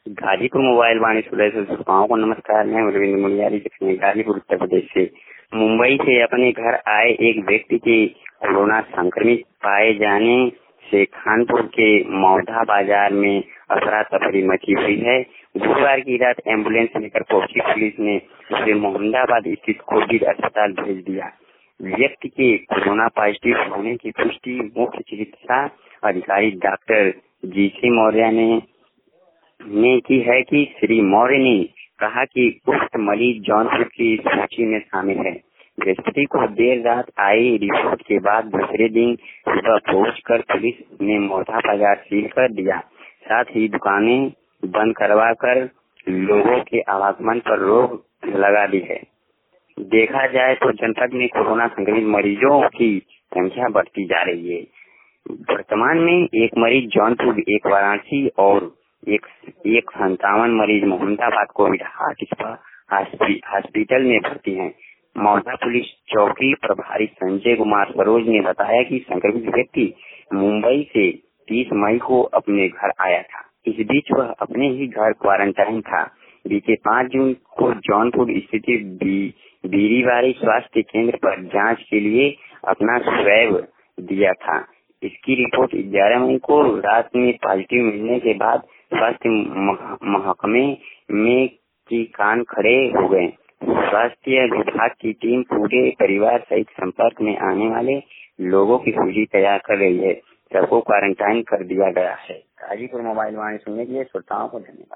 Ghazipur mobile वाणी सुलह से श्रोताओं को नमस्कार। मैं रविंद्र मुनियारी गाजीपुर उत्तर प्रदेश से। मुंबई से अपने घर आए एक व्यक्ति के कोरोना संक्रमित पाए जाने से कानपुर के मौधा बाजार में अफरा तफरी मची हुई है। गुरुवार की रात एम्बुलेंस लेकर पहुंची पुलिस ने उसे मोहम्मदाबाद स्थित कोविड अस्पताल भेज दिया। व्यक्ति के कोरोना पॉजिटिव होने की पुष्टि मुख्य चिकित्सा अधिकारी डॉक्टर जीसी मौर्य ने की है कि श्री मौर्य ने कहा कि उक्त मरीज जौनपुर की सूची में शामिल है। बृहस्पति को देर रात आई रिपोर्ट के बाद दूसरे दिन सुबह पहुंचकर पुलिस ने मौधा बाजार सील कर दिया। साथ ही दुकानें बंद करवा कर लोगों के आवागमन पर रोक लगा दी है। देखा जाए तो जनपद में कोरोना संक्रमित मरीजों की संख्या बढ़ती जा रही है। वर्तमान में एक मरीज जौनपुर, एक वाराणसी और एक 57 मरीज मोहम्मदाबाद कोविड हॉस्पिटल में भर्ती हैं। मौधा पुलिस चौकी प्रभारी संजय कुमार सरोज ने बताया कि संक्रमित व्यक्ति मुंबई से 30 मई को अपने घर आया था। इस बीच वह अपने ही घर क्वारंटाइन था। बीते 5 जून को जौनपुर स्थित बीरीवारी स्वास्थ्य केंद्र पर जांच के लिए अपना स्वैब दिया था। इसकी रिपोर्ट 11 मई को रात में पॉजिटिव मिलने के बाद स्वास्थ्य महकमे में की कान खड़े हो गए। स्वास्थ्य विभाग की टीम पूरे परिवार सहित संपर्क में आने वाले लोगों की सूची तैयार कर रही है। सबको क्वारंटाइन कर दिया गया है। गाजीपुर मोबाइल वाणी सुनने के लिए श्रोताओं को धन्यवाद।